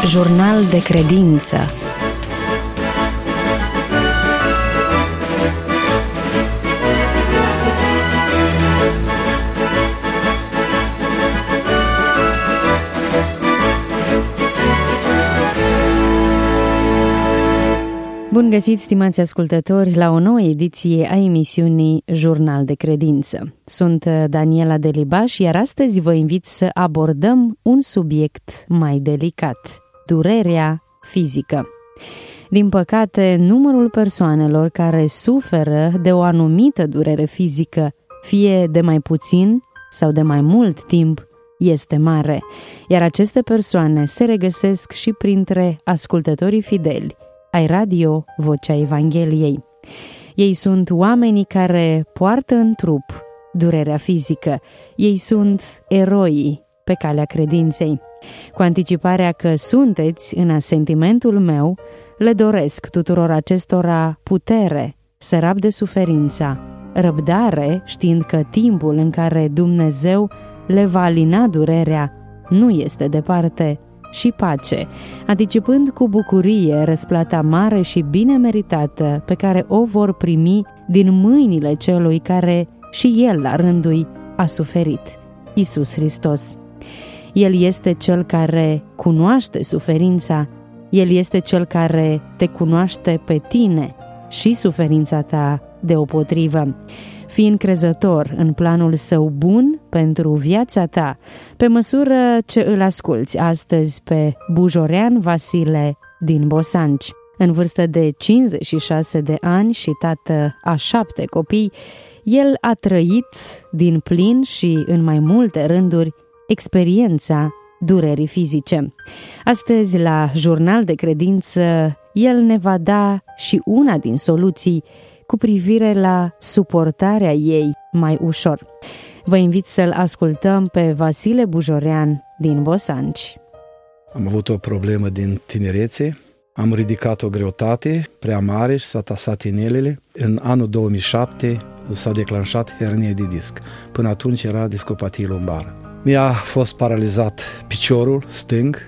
Jurnal de credință. Bun găsit, stimați ascultători, la o nouă ediție a emisiunii Jurnal de Credință. Sunt Daniela Delibaș, iar astăzi vă invit să abordăm un subiect mai delicat: durerea fizică. Din păcate, numărul persoanelor care suferă de o anumită durere fizică, fie de mai puțin sau de mai mult timp, este mare, iar aceste persoane se regăsesc și printre ascultătorii fideli ai Radio Vocea Evangheliei. Ei sunt oamenii care poartă în trup durerea fizică. Ei sunt eroii pe calea credinței. Cu anticiparea că sunteți în asentimentul meu, le doresc tuturor acestora putere să rabde suferința, răbdare, știind că timpul în care Dumnezeu le va alina durerea nu este departe, și pace, anticipând cu bucurie răsplata mare și bine meritată pe care o vor primi din mâinile celui care și el la rândul a suferit, Iisus Hristos. El este cel care cunoaște suferința, El este cel care te cunoaște pe tine și suferința ta deopotrivă. Fii încrezător în planul său bun pentru viața ta, pe măsură ce îl asculți astăzi pe Bujorean Vasile din Bosanci. În vârstă de 56 de ani și tată a 7 copii, el a trăit din plin și în mai multe rânduri experiența durerii fizice. Astăzi, la Jurnal de Credință, el ne va da și una din soluții cu privire la suportarea ei mai ușor. Vă invit să-l ascultăm pe Vasile Bujorean din Bosanci. Am avut o problemă din tinerețe, am ridicat o greutate prea mare și s-a tasat inelele. În anul 2007 s-a declanșat hernie de disc. Până atunci era discopatie lombară. Mi-a fost paralizat piciorul stâng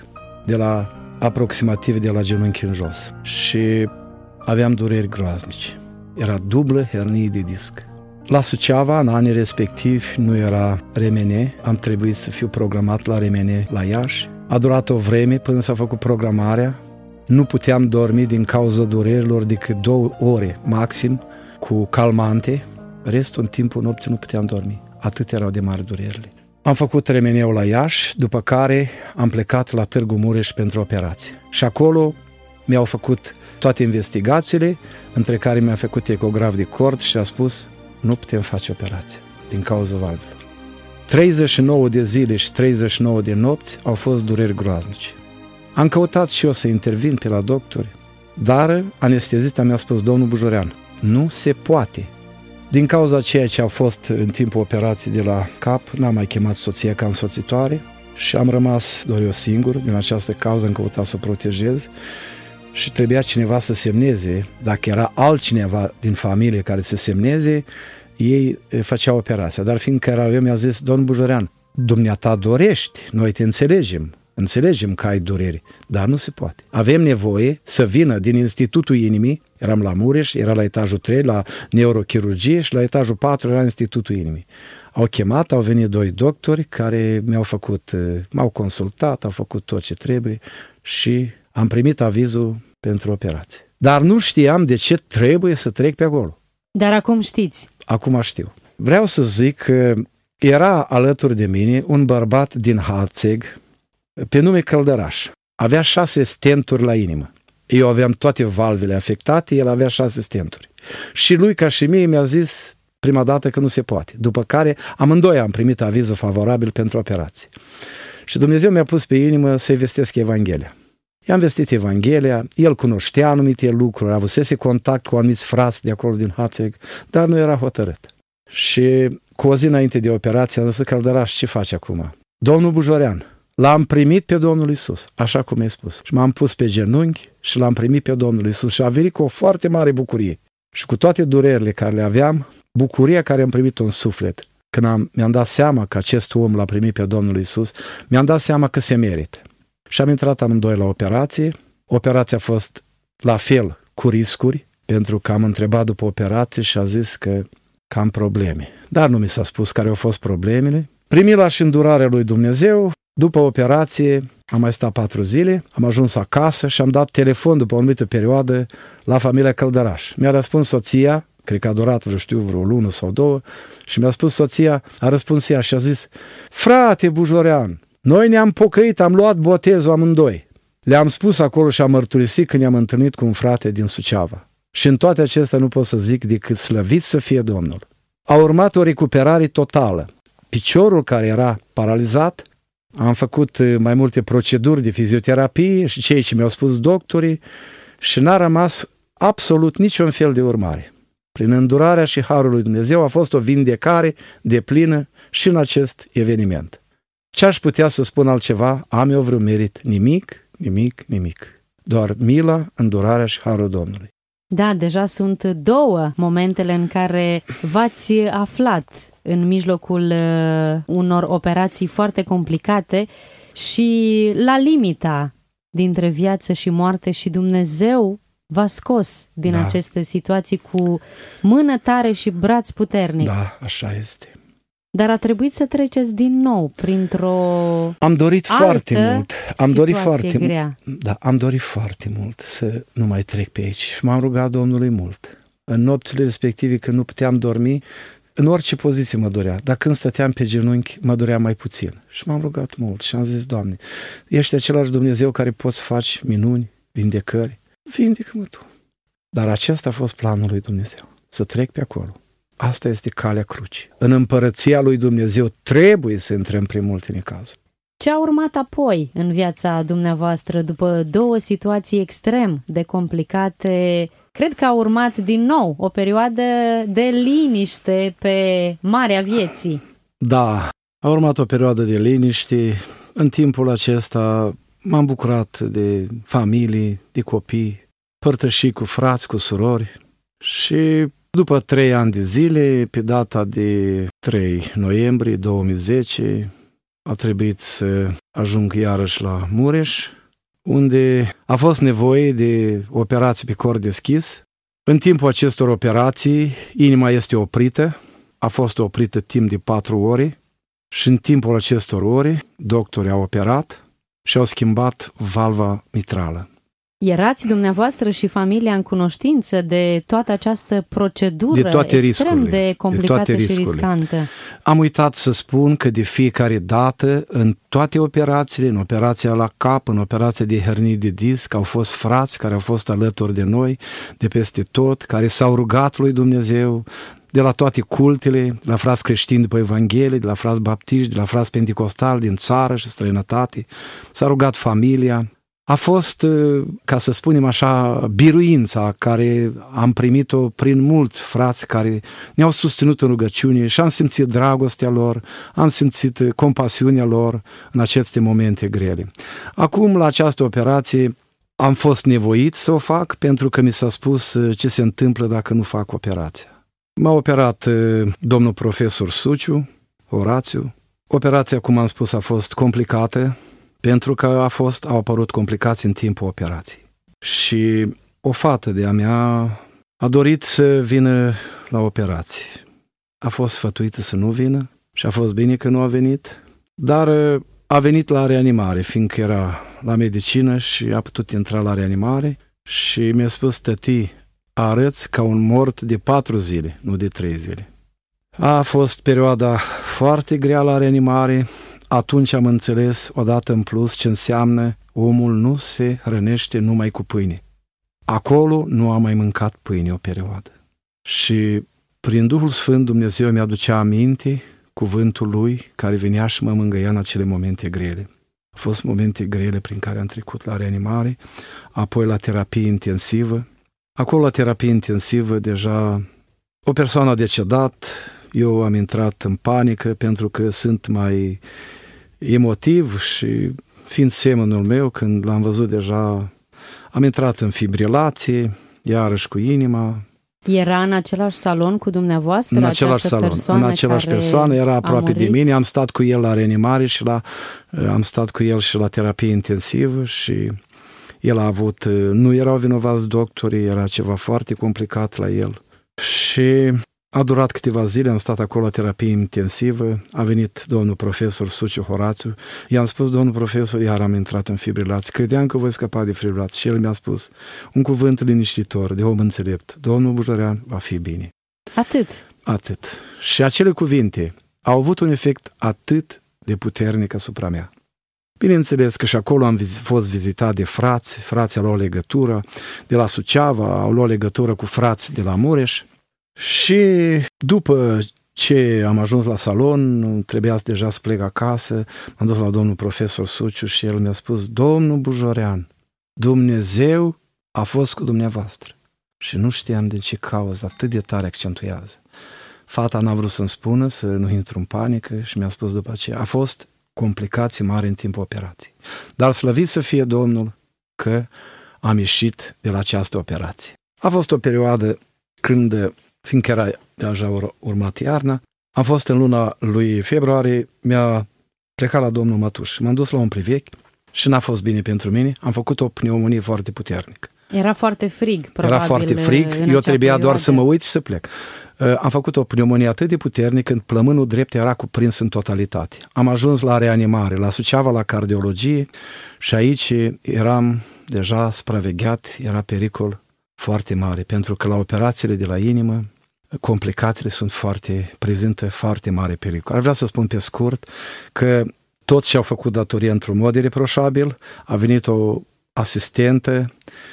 aproximativ de la genunchi în jos și aveam dureri groaznice. Era dublă hernie de disc. La Suceava, în anii respectivi, nu era RMN, am trebuit să fiu programat la RMN la Iași. A durat o vreme până s-a făcut programarea. Nu puteam dormi din cauza durerilor decât 2 ore maxim cu calmante. Restul în timpul nopții nu puteam dormi. Atât erau de mari durerile. Am făcut RMN-ul la Iași, după care am plecat la Târgu Mureș pentru operație. Și acolo mi-au făcut toate investigațiile, între care mi-a făcut ecograf de cord și a spus: nu putem face operație din cauza valvelor. 39 de zile și 39 de nopți au fost dureri groaznice. Am căutat și eu să intervin pe la doctori, dar anestezista mi-a spus: domnul Bujorean, nu se poate. Din cauza ceea ce a fost în timpul operației de la cap, n-am mai chemat soția ca însoțitoare și am rămas doar eu singur. Din această cauză am căutat să o protejez și trebuia cineva să semneze. Dacă era altcineva din familie care să semneze, ei făceau operația. Dar fiindcă era eu, mi-a zis: domnul Bujorean, dumneata dorești, noi te înțelegem că ai dureri, dar nu se poate. Avem nevoie să vină din Institutul Inimii, eram la Mureș, era la etajul 3, la neurochirurgie, și la etajul 4 era Institutul Inimii. Au venit 2 doctori care m-au consultat, au făcut tot ce trebuie și am primit avizul pentru operație. Dar nu știam de ce trebuie să trec pe acolo. Dar acum știți. Acum știu. Vreau să zic că era alături de mine un bărbat din Hațeg, pe nume Căldăraș. Avea 6 stenturi la inimă. Eu aveam toate valvele afectate, el avea 6 stenturi. Și lui, ca și mie, mi-a zis prima dată că nu se poate. După care amândoi am primit avizul favorabil pentru operație. Și Dumnezeu mi-a pus pe inimă să-i vestesc Evanghelia. I-am vestit Evanghelia, el cunoștea anumite lucruri, avusese contact cu anumiți frați de acolo din Hațeg, dar nu era hotărât. Și cu o zi înainte de operație am zis: Căldăraș, ce faci acum? Domnul Bujorean, l-am primit pe Domnul Iisus, așa cum mi-ai spus. Și m-am pus pe genunchi și l-am primit pe Domnul Iisus și a venit cu o foarte mare bucurie. Și cu toate durerile care le aveam, bucuria care am primit-o în suflet, când mi-am dat seama că acest om l-a primit pe Domnul Iisus, mi-am dat seama că se merită. Și am intrat amândoi la operație. Operația a fost la fel cu riscuri, pentru că am întrebat după operație și a zis că am probleme. Dar nu mi s-a spus care au fost problemele. Primila și îndurarea lui Dumnezeu, după operație am mai stat 4 zile, am ajuns acasă și am dat telefon după o anumită perioadă la familia Căldăraș. Mi-a răspuns soția, cred că a durat vreo lună sau 2, și mi-a spus soția, a răspuns ea și a zis: frate Bujorean, noi ne-am pocăit, am luat botezul amândoi. Le-am spus acolo și am mărturisit că ne-am întâlnit cu un frate din Suceava. Și în toate acestea nu pot să zic decât slăvit să fie Domnul. A urmat o recuperare totală. Piciorul care era paralizat, am făcut mai multe proceduri de fizioterapie și cei ce mi-au spus doctorii și n-a rămas absolut niciun fel de urmare. Prin îndurarea și harul lui Dumnezeu a fost o vindecare deplină și în acest eveniment. Ce aș putea să spun altceva? Am eu vreun merit? Nimic. Doar mila, îndurarea și harul Domnului. Da, deja sunt 2 momentele în care v-ați aflat în mijlocul unor operații foarte complicate și la limita dintre viață și moarte și Dumnezeu v-a scos din aceste situații cu mână tare și braț puternic. Da, așa este. Dar a trebuit să treceți din nou printr-o Am dorit foarte mult. Am dorit foarte mult să nu mai trec pe aici și m-am rugat Domnului mult. În nopțile respective, când nu puteam dormi, în orice poziție mă dorea, dar când stăteam pe genunchi, mă dorea mai puțin. Și m-am rugat mult și am zis: Doamne, ești același Dumnezeu care poți să faci minuni, vindecări, vindecă-mă Tu. Dar acesta a fost planul lui Dumnezeu, să trec pe acolo. Asta este calea crucii. În împărăția lui Dumnezeu trebuie să intrăm prin multe necazuri. Ce a urmat apoi în viața dumneavoastră după 2 situații extrem de complicate? Cred că a urmat din nou o perioadă de liniște pe marea vieții. Da, a urmat o perioadă de liniște. În timpul acesta m-am bucurat de familie, de copii, părtășii cu frați, cu surori și după 3 ani de zile, pe data de 3 noiembrie 2010, a trebuit să ajung iarăși la Mureș, unde a fost nevoie de operații pe cor deschis. În timpul acestor operații, inima este oprită, a fost oprită timp de 4 ore și în timpul acestor ore, doctorii au operat și au schimbat valva mitrală. Erați dumneavoastră și familia în cunoștință de toată această procedură de toate extrem de complicată și riscantă? Am uitat să spun că de fiecare dată, în toate operațiile, în operația la cap, în operația de hernie de disc, au fost frați care au fost alături de noi, de peste tot, care s-au rugat lui Dumnezeu, de la toate cultele, de la frați creștini după Evanghelie, de la frați baptiști, de la frați pentecostali din țară și străinătate. S-a rugat familia. A fost, ca să spunem așa, biruința care am primit-o prin mulți frați care ne-au susținut în rugăciune și am simțit dragostea lor, am simțit compasiunea lor în aceste momente grele. Acum, la această operație, am fost nevoit să o fac pentru că mi s-a spus ce se întâmplă dacă nu fac operația. M-a operat domnul profesor Suciu, Horațiu. Operația, cum am spus, a fost complicată, pentru că au apărut complicații în timpul operației. Și o fată de-a mea a dorit să vină la operație. A fost sfătuită să nu vină și a fost bine că nu a venit, dar a venit la reanimare, fiindcă era la medicină și a putut intra la reanimare și mi-a spus: tătii, arăți ca un mort de 4 zile, nu de 3 zile. A fost perioada foarte grea la reanimare. Atunci am înțeles odată în plus ce înseamnă omul nu se hrănește numai cu pâine. Acolo nu am mai mâncat pâine o perioadă. Și prin Duhul Sfânt Dumnezeu mi-aducea aminte cuvântul Lui care venea și mă mângâia în acele momente grele. Au fost momente grele prin care am trecut la reanimare, apoi la terapie intensivă. Acolo la terapie intensivă deja o persoană a decedat. Eu am intrat în panică pentru că sunt mai emotiv și fiind semenul meu, când l-am văzut deja, am intrat în fibrilație, iarăși cu inima, Era în același salon cu dumneavoastră? În același salon, în același persoană, era aproape de mine, am stat cu el la reanimare și am stat cu el și la terapie intensivă și el a avut, nu erau vinovați doctorii, era ceva foarte complicat la el. Și a durat câteva zile, am stat acolo la terapie intensivă, a venit domnul profesor Suciu Horațiu, i-am spus, domnul profesor, iar am intrat în fibrilație, credeam că voi scăpa de fibrilație și el mi-a spus un cuvânt liniștitor, de om înțelept, domnul Bujorean, va fi bine. Atât. Și acele cuvinte au avut un efect atât de puternic asupra mea. Bineînțeles că și acolo am fost vizitat de frații au luat legătură de la Suceava, au luat legătură cu frați de la Mureș și după ce am ajuns la salon, trebuia deja să plec acasă, m-am dus la domnul profesor Suciu și el mi-a spus, domnul Bujorean, Dumnezeu a fost cu dumneavoastră. Și nu știam de ce cauză, atât de tare accentuează. Fata n-a vrut să-mi spună, să nu intru în panică și mi-a spus după aceea, a fost complicații mari în timpul operației. Dar slăvit să fie Domnul că am ieșit de la această operație. A fost o perioadă când, fiindcă era deja urmat iarna, am fost în luna lui februarie, mi-a plecat la domnul Mătuș. M-am dus la un privechi și n-a fost bine pentru mine. Am făcut o pneumonie foarte puternică. Era foarte frig, probabil. Era foarte frig, eu trebuia doar să mă uit și să plec. Am făcut o pneumonie atât de puternică când plămânul drept era cuprins în totalitate. Am ajuns la reanimare, la Suceava, la cardiologie și aici eram deja supravegheat, era pericol foarte mare, pentru că la operațiile de la inimă complicațiile sunt prezintă foarte mare pericol. Ar vrea să spun pe scurt că toți și-au făcut datoria într-un mod ireproșabil, a venit o asistentă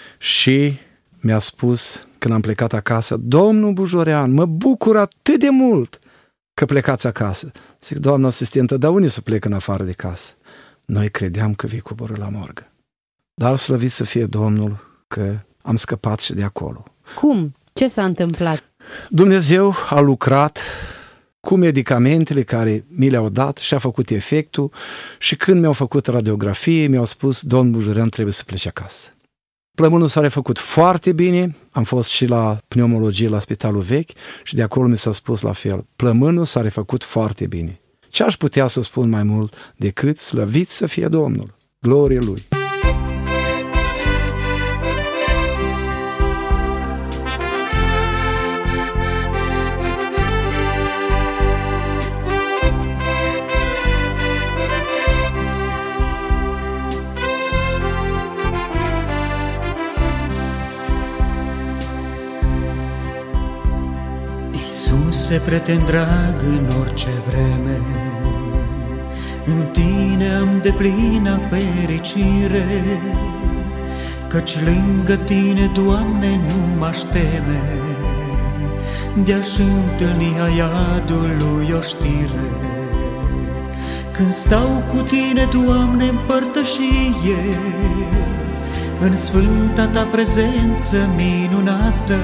și mi-a spus, când am plecat acasă, domnul Bujorean, mă bucur atât de mult că plecați acasă. Zic, doamna asistentă, dar unde să plec în afară de casă? Noi credeam că vii coborât la morgă. Dar slăvit să fie Domnul că am scăpat și de acolo. Cum? Ce s-a întâmplat? Dumnezeu a lucrat cu medicamentele care mi le-au dat și a făcut efectul și când mi-au făcut radiografie, mi-au spus, domnul Bujorean trebuie să plece acasă. Plămânul s-a refăcut foarte bine, am fost și la pneumologie la spitalul vechi și de acolo mi s-a spus la fel, plămânul s-a refăcut foarte bine. Ce aș putea să spun mai mult decât slăvit să fie Domnul, glorie Lui. Se prieten drag în orice vreme, în tine am deplină fericire, căci lângă tine, Doamne, nu m-aș teme, de-aș întâlni aiadului o știre. Când stau cu tine, Doamne, în părtășie, în sfânta ta prezență minunată,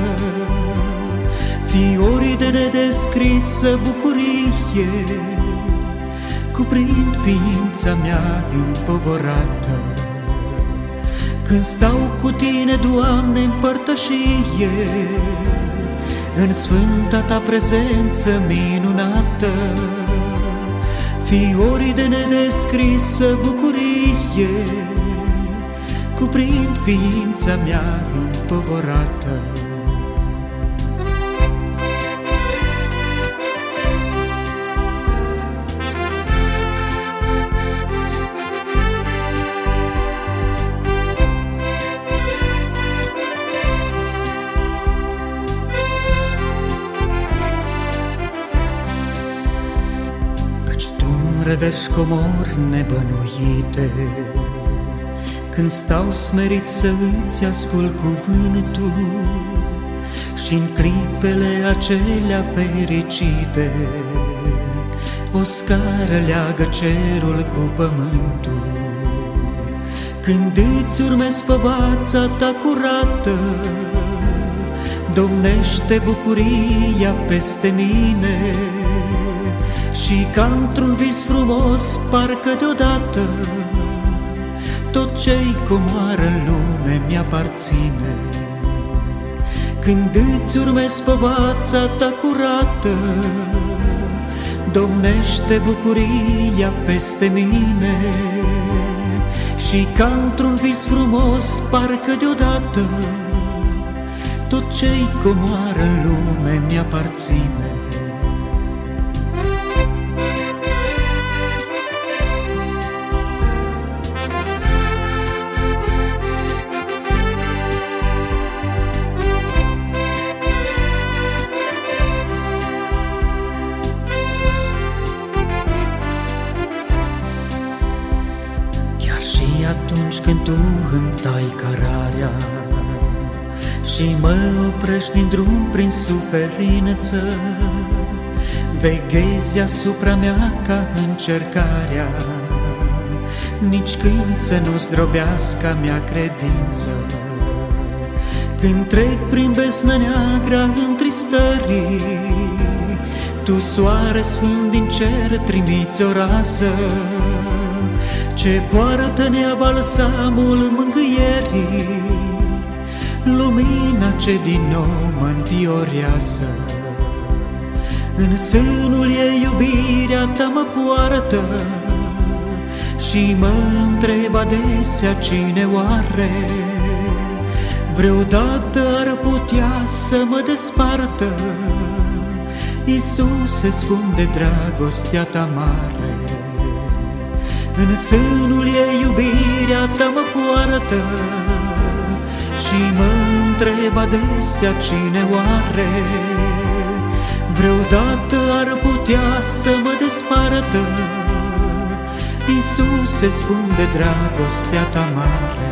fiorii de nedescrisă bucurie cuprind ființa mea împovărată. Când stau cu tine, Doamne, în părtășie, în sfânta ta prezență minunată, fiorii de nedescrisă bucurie cuprind ființa mea împovărată. Reverși comori nebănuite, când stau smerit să îți ascult cuvântul și în clipele acelea fericite o scară leagă cerul cu pământul. Când îți urmezi păvața ta curată, domnește bucuria peste mine și ca într-un vis frumos, parcă deodată tot ce-i comoară în lume mi-aparține. Când îți urmezi povața ta curată, domnește bucuria peste mine. Și ca într-un vis frumos, parcă deodată tot ce-i comoară în lume mi-aparține. Atunci când tu îmi tai cărarea și mă oprești din drum prin suferință, veghezi asupra mea ca încercarea, nici când să nu zdrobească a mea credință. Când trec prin besnă neagră întristării, tu, soare sfânt din cer, trimiți o rază ce poartă în ea balsamul mângâierii, lumina ce din nou mă înviorează. În sânul ei iubirea ta mă poartă și mă întreb adesea cine oare vreodată ar putea să mă despartă. Iisuse, scump de dragostea ta mare, în sânul ei iubirea ta mă poartă și mă întreb adesea cine oare vreodată ar putea să mă despartă. Iisuse, scump de dragostea ta mare.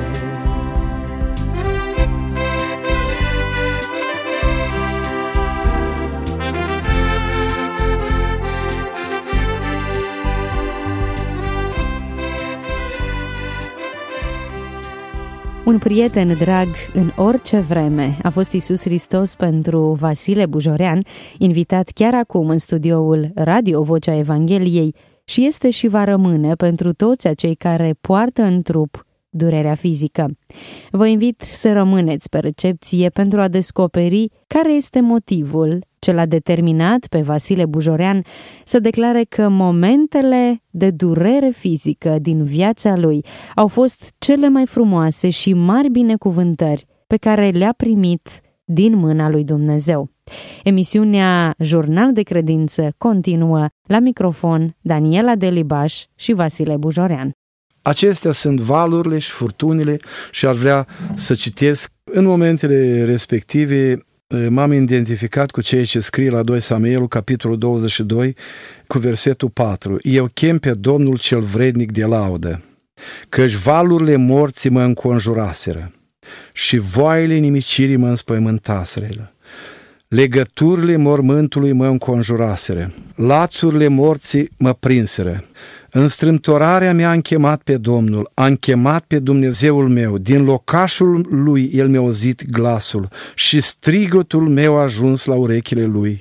Un prieten drag în orice vreme a fost Iisus Hristos pentru Vasile Bujorean, invitat chiar acum în studioul Radio Vocea Evangheliei, și este și va rămâne pentru toți acei care poartă în trup durerea fizică. Vă invit să rămâneți pe recepție pentru a descoperi care este motivul ce l-a determinat pe Vasile Bujorean să declare că momentele de durere fizică din viața lui au fost cele mai frumoase și mari binecuvântări pe care le-a primit din mâna lui Dumnezeu. Emisiunea Jurnal de Credință continuă, la microfon Daniela Delibaș și Vasile Bujorean. Acestea sunt valurile și furtunile și ar vrea să citesc. În momentele respective m-am identificat cu ceea ce scrie la 2 Samuel, capitolul 22, cu versetul 4. Eu chem pe Domnul cel vrednic de laudă, căci valurile morții mă înconjuraseră și voaiele nimicirii mă înspăimântaseră. Legăturile mormântului mă înconjuraseră, lațurile morții mă prinseră. În strâmtorarea mea am chemat pe Domnul, am chemat pe Dumnezeul meu, din locașul lui El mi-a auzit glasul și strigătul meu a ajuns la urechile lui.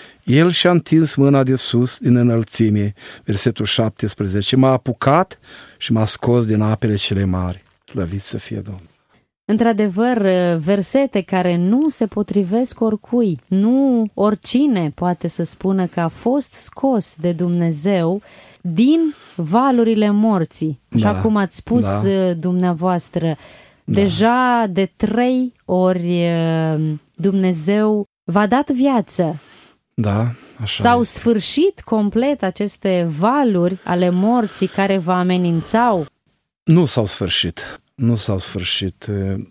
El și-a întins mâna de sus din înălțime, versetul 17, m-a apucat și m-a scos din apele cele mari. Slăvit să fie Domnul! Într-adevăr, versete care nu se potrivesc oricui, nu oricine poate să spună că a fost scos de Dumnezeu din valurile morții. Așa cum ați spus dumneavoastră, deja de 3 ori Dumnezeu v-a dat viață. Da, așa S-au este. sfârșit complet aceste valuri ale morții care vă amenințau? Nu s-au sfârșit. Nu s-au sfârșit.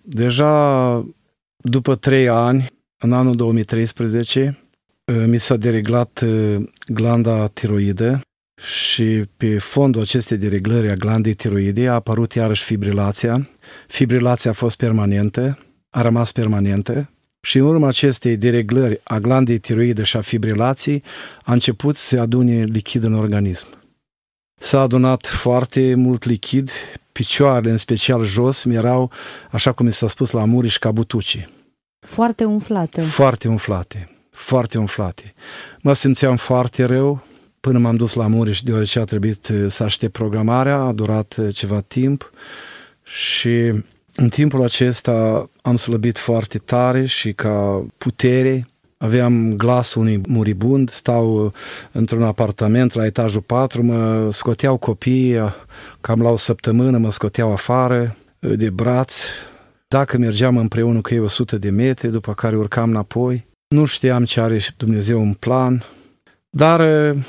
Deja după 3 ani, în anul 2013, mi s-a dereglat glanda tiroidă și pe fondul acestei dereglări a glandei tiroide a apărut iarăși fibrilația. Fibrilația a fost permanentă, a rămas permanentă și în urma acestei dereglări a glandei tiroide și a fibrilației a început să se adune lichid în organism. S-a adunat foarte mult lichid, picioarele, în special jos, mi-erau, așa cum mi s-a spus la Mureș, ca butucii. Foarte umflate. Foarte umflate, foarte umflate. Mă simțeam foarte rău până m-am dus la Mureș, deoarece a trebuit să aștept programarea, a durat ceva timp și În timpul acesta am slăbit foarte tare și ca putere. Aveam glasul unui muribund, stau într-un apartament la etajul 4, mă scoteau copiii, cam la o săptămână mă scoteau afară de braț. Dacă mergeam împreună cu ei 100 de metri, după care urcam înapoi. Nu știam ce are Dumnezeu în plan, dar...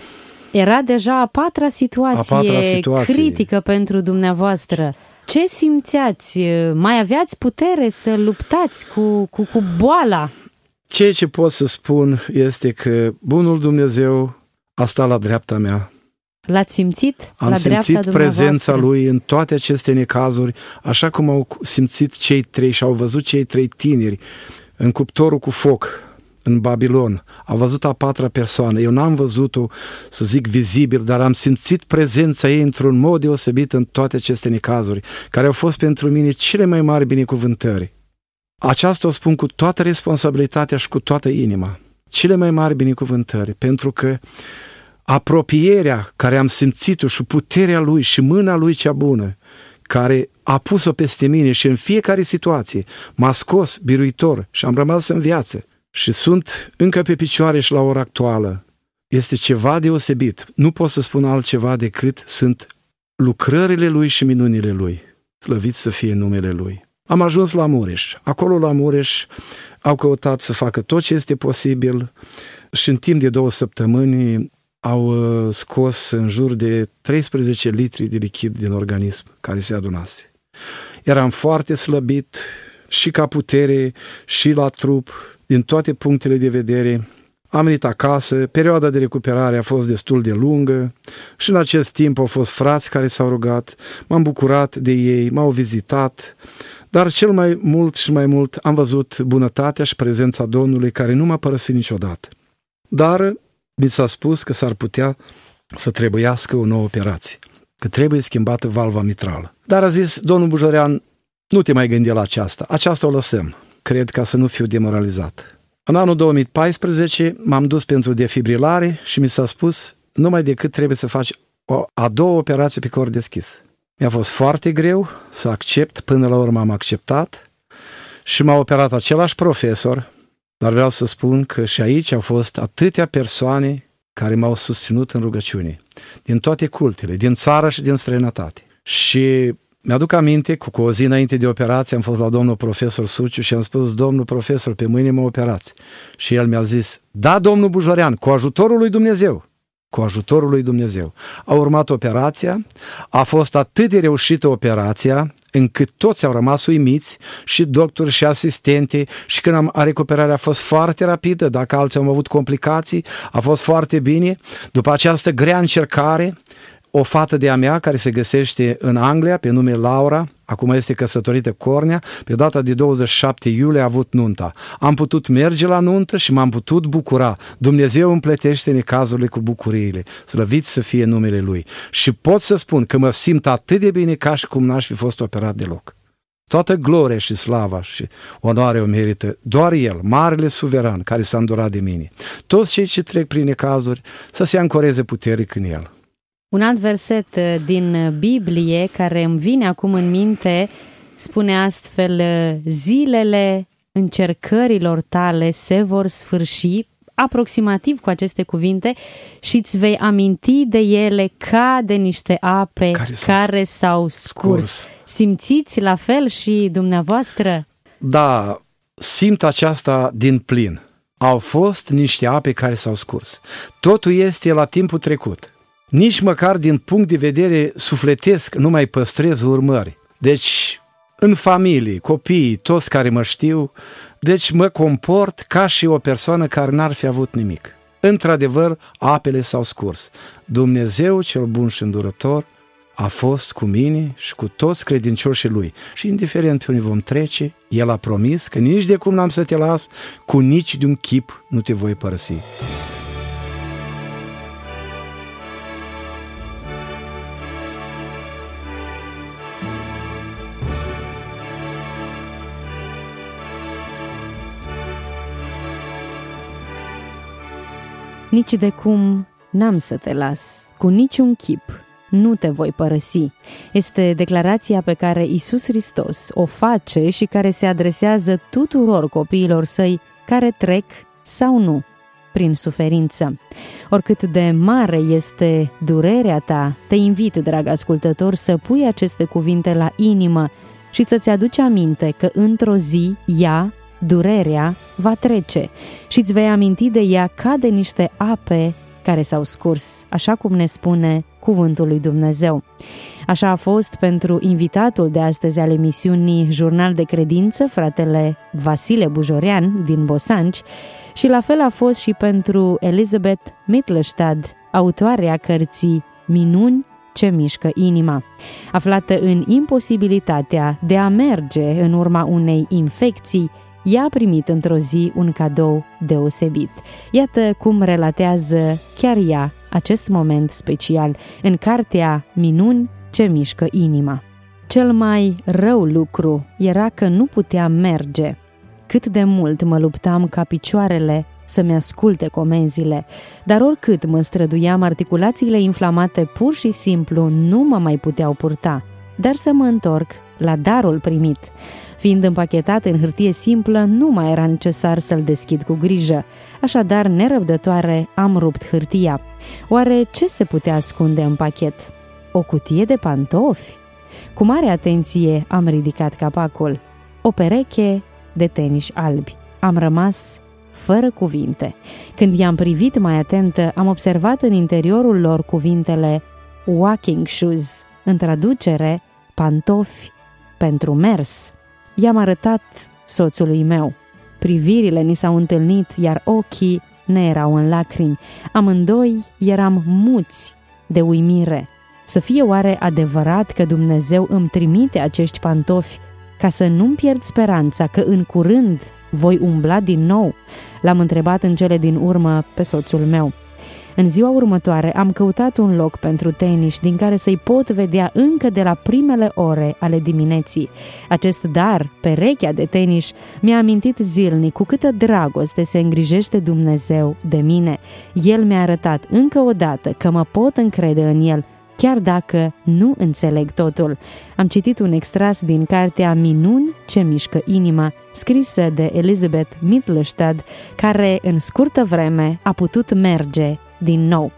Era deja a patra situație critică pentru dumneavoastră. Ce simțeați? Mai aveați putere să luptați cu boala? Ceea ce pot să spun este că bunul Dumnezeu a stat la dreapta mea. L-ați simțit? Am simțit prezența Lui în toate aceste necazuri, așa cum au simțit cei 3 și au văzut cei 3 tineri în cuptorul cu foc în Babilon. Au văzut a 4-a persoană. Eu n-am văzut-o, să zic, vizibil, dar am simțit prezența ei într-un mod deosebit în toate aceste necazuri, care au fost pentru mine cele mai mari binecuvântări. Aceasta o spun cu toată responsabilitatea și cu toată inima. Cele mai mari binecuvântări, pentru că apropierea care am simțit-o și puterea Lui și mâna Lui cea bună, care a pus-o peste mine și în fiecare situație m-a scos biruitor și am rămas în viață și sunt încă pe picioare și la ora actuală, este ceva deosebit. Nu pot să spun altceva decât sunt lucrările Lui și minunile Lui. Slăvit să fie numele Lui. Am ajuns la Mureș. Acolo la Mureș au căutat să facă tot ce este posibil și în timp de 2 săptămâni au scos în jur de 13 litri de lichid din organism care se adunase. Eram foarte slăbit și ca putere și la trup, din toate punctele de vedere. Am venit acasă, perioada de recuperare a fost destul de lungă și în acest timp au fost frați care s-au rugat, m-am bucurat de ei, m-au vizitat, dar cel mai mult și mai mult am văzut bunătatea și prezența Domnului care nu m-a părăsit niciodată. Dar mi s-a spus că s-ar putea să trebuiască o nouă operație, că trebuie schimbată valva mitrală. Dar a zis domnul Bujorean, nu te mai gândi la aceasta o lăsăm, cred, ca să nu fiu demoralizat. În anul 2014 m-am dus pentru defibrilare și mi s-a spus numai decât trebuie să faci a doua operație pe cor deschis. Mi-a fost foarte greu să accept, până la urmă am acceptat și m-a operat același profesor, dar vreau să spun că și aici au fost atâtea persoane care m-au susținut în rugăciune, din toate cultele, din țară și din străinătate. Și mi-aduc aminte că cu o zi înainte de operație am fost la domnul profesor Suciu și am spus, domnul profesor, pe mâine mă operați. Și el mi-a zis, da, domnul Bujorean, cu ajutorul lui Dumnezeu. Cu ajutorul lui Dumnezeu. A urmat operația, a fost atât de reușită operația, încât toți au rămas uimiți, și doctori și asistente, și când recuperarea a fost foarte rapidă, dacă alții au avut complicații, a fost foarte bine. După această grea încercare, o fată de-a mea care se găsește în Anglia, pe nume Laura, acum este căsătorită Cornea, pe data de 27 iulie a avut nunta. Am putut merge la nuntă și m-am putut bucura. Dumnezeu împletește necazurile cu bucuriile. Slăvit să fie numele Lui. Și pot să spun că mă simt atât de bine ca și cum n-aș fi fost operat deloc. Toată gloria și slava și onoare o merită doar El, marele suveran care s-a îndurat de mine. Toți cei ce trec prin necazuri să se ancoreze puternic în El. Un alt verset din Biblie care îmi vine acum în minte spune astfel: zilele încercărilor tale se vor sfârși, aproximativ cu aceste cuvinte, și îți vei aminti de ele ca de niște ape care s-au scurs. Simțiți la fel și dumneavoastră? Da, simt aceasta din plin. Au fost niște ape care s-au scurs. Totul este la timpul trecut. Nici măcar din punct de vedere sufletesc nu mai păstrez urmări. Deci, în familie, copiii, toți care mă știu, deci mă comport ca și o persoană care n-ar fi avut nimic. Într-adevăr, apele s-au scurs. Dumnezeu cel bun și îndurător a fost cu mine și cu toți credincioșii Lui. Și indiferent pe unde vom trece, El a promis că nici de cum n-am să te las, cu nici de un chip nu te voi părăsi. Nici de cum n-am să te las, cu niciun chip nu te voi părăsi. Este declarația pe care Iisus Hristos o face și care se adresează tuturor copiilor săi care trec sau nu prin suferință. Oricât de mare este durerea ta, te invit, drag ascultător, să pui aceste cuvinte la inimă și să-ți aduci aminte că într-o zi ea, durerea, va trece și îți vei aminti de ea ca de niște ape care s-au scurs, așa cum ne spune cuvântul lui Dumnezeu. Așa a fost pentru invitatul de astăzi al emisiunii Jurnal de Credință, fratele Vasile Bujorean din Bosanci, și la fel a fost și pentru Elizabeth Mittelstadt, autoarea cărții Minuni ce mișcă inima. Aflată în imposibilitatea de a merge în urma unei infecții, ea a primit într-o zi un cadou deosebit. Iată cum relatează chiar ea acest moment special în cartea Minuni ce mișcă inima. Cel mai rău lucru era că nu puteam merge. Cât de mult mă luptam ca picioarele să-mi asculte comenzile, dar oricât mă străduiam, articulațiile inflamate pur și simplu nu mă mai puteau purta. Dar să mă întorc la darul primit. Fiind împachetat în hârtie simplă, nu mai era necesar să-l deschid cu grijă. Așadar, nerăbdătoare, am rupt hârtia. Oare ce se putea ascunde în pachet? O cutie de pantofi? Cu mare atenție am ridicat capacul. O pereche de teniși albi. Am rămas fără cuvinte. Când i-am privit mai atentă, am observat în interiorul lor cuvintele walking shoes, în traducere, pantofi pentru mers. I-am arătat soțului meu. Privirile ni s-au întâlnit, iar ochii ne erau în lacrimi. Amândoi eram muți de uimire. Să fie oare adevărat că Dumnezeu îmi trimite acești pantofi ca să nu-mi pierd speranța că în curând voi umbla din nou? L-am întrebat în cele din urmă pe soțul meu. În ziua următoare am căutat un loc pentru teniși din care să-i pot vedea încă de la primele ore ale dimineții. Acest dar, perechea de teniși, mi-a amintit zilnic cu câtă dragoste se îngrijește Dumnezeu de mine. El mi-a arătat încă o dată că mă pot încrede în El, chiar dacă nu înțeleg totul. Am citit un extras din cartea Minuni ce mișcă inima, scrisă de Elizabeth Mittelstadt, care în scurtă vreme a putut merge din nou.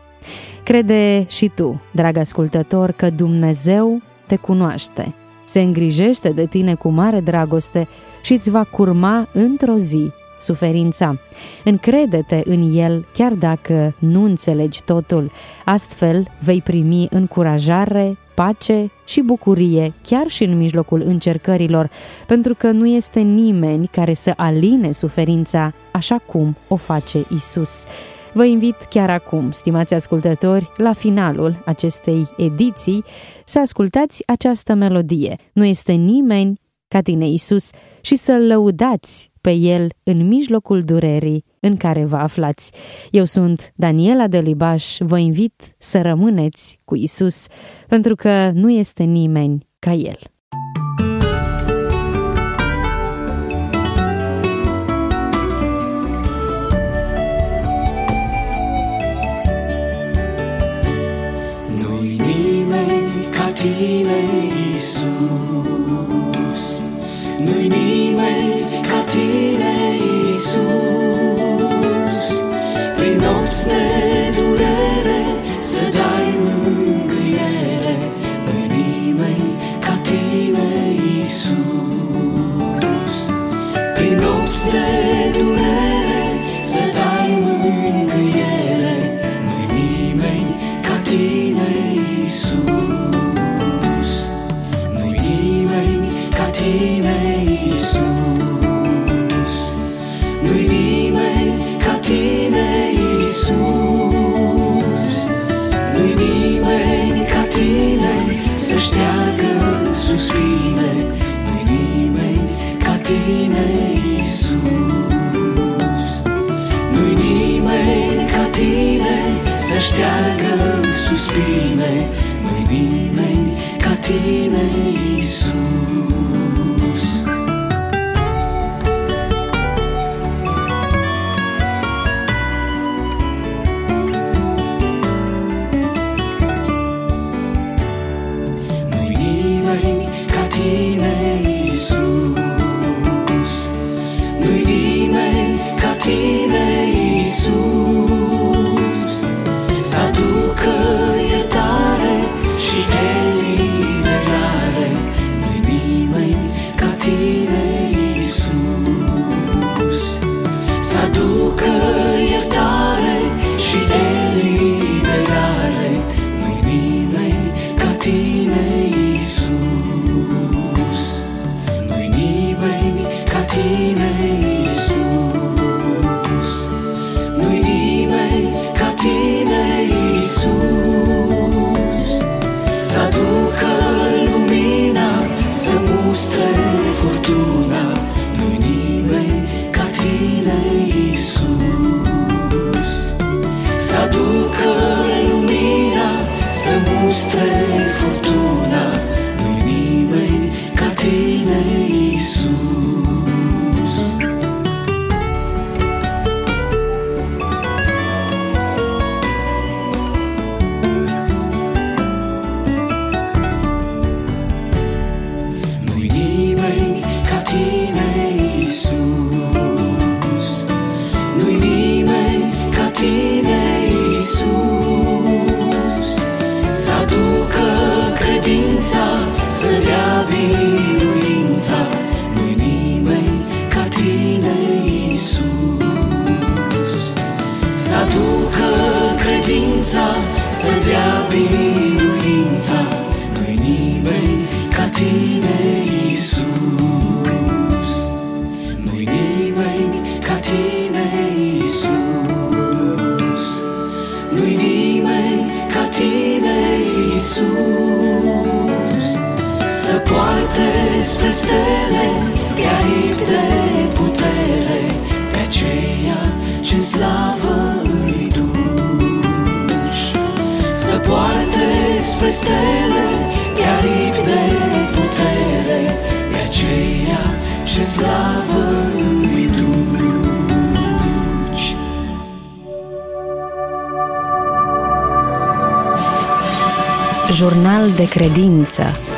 Crede și tu, drag ascultător, că Dumnezeu te cunoaște, se îngrijește de tine cu mare dragoste și îți va curma într-o zi suferința. Încrede-te în El, chiar dacă nu înțelegi totul. Astfel vei primi încurajare, pace și bucurie, chiar și în mijlocul încercărilor, pentru că nu este nimeni care să aline suferința așa cum o face Isus. Vă invit chiar acum, stimați ascultători, la finalul acestei ediții, să ascultați această melodie. Nu este nimeni ca tine, Iisus, și să-L lăudați pe El în mijlocul durerii în care vă aflați. Eu sunt Daniela Delibaș, vă invit să rămâneți cu Iisus, pentru că nu este nimeni ca El. Nu-i nimeni ca tine, Iisus. Nu-i nimeni ca tine, Iisus. Prin nopți de durere să dai mângâiere. Nu-i nimeni ca tine, Iisus. Prin nopți de durere să dai mângâiere. Nu-i nimeni ca tine, Iisus. Nu-i nimeni ca tine, Iisus. Nu-i nimeni ca tine, Iisus. Nu-i nimeni ca tine să șteargă suspine. Nu-i nimeni ca tine, Iisus. mustre furtuna, nu-i nimeni ca tine, Iisus. Să aducă lumina, să mustre furtuna, nu-i nimeni ca tine, Iisus. Nu-i nimeni ca tine, Iisus. Nu-i nimeni ca tine, Iisus. Să aducă credința, să dea biruința, nu-i nimeni ca tine, Iisus. Să aducă credința, să dea biruința, nu-i nimeni ca tine, Iisus. Nu-i nimeni ca tine, Iisus. Nu-i nimeni ca tine, Iisus. Să poarte spre stele pe aripi de putere, pe aceea ce-n slavă îi duci. Să poarte spre stele pe aripi de putere, pe aceea ce slavă îi duci. Jurnal de credință